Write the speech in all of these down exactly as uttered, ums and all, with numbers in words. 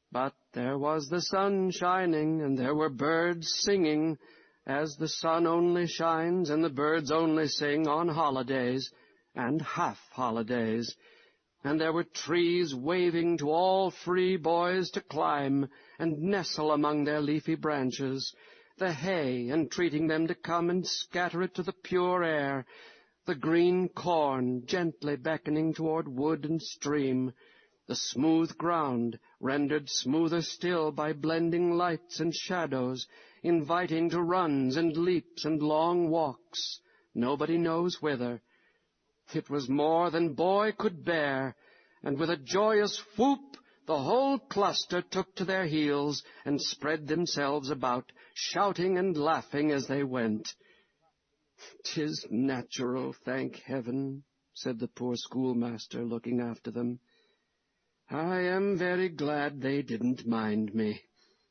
But there was the sun shining, and there were birds singing, as the sun only shines and the birds only sing on holidays and half-holidays. And there were trees waving to all free boys to climb and nestle among their leafy branches, the hay entreating them to come and scatter it to the pure air, the green corn gently beckoning toward wood and stream, the smooth ground rendered smoother still by blending lights and shadows, inviting to runs and leaps and long walks, nobody knows whither. It was more than boy could bear, and with a joyous whoop the whole cluster took to their heels and spread themselves about, shouting and laughing as they went. "'Tis natural, thank heaven," said the poor schoolmaster, looking after them. "I am very glad they didn't mind me."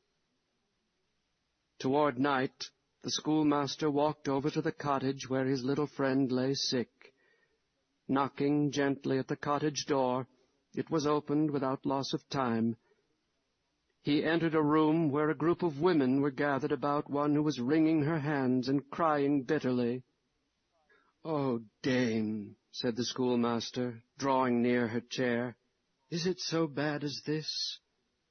Toward night, the schoolmaster walked over to the cottage where his little friend lay sick. Knocking gently at the cottage door, it was opened without loss of time. He entered a room where a group of women were gathered about one who was wringing her hands and crying bitterly. "Oh, dame," said the schoolmaster, drawing near her chair, "is it so bad as this?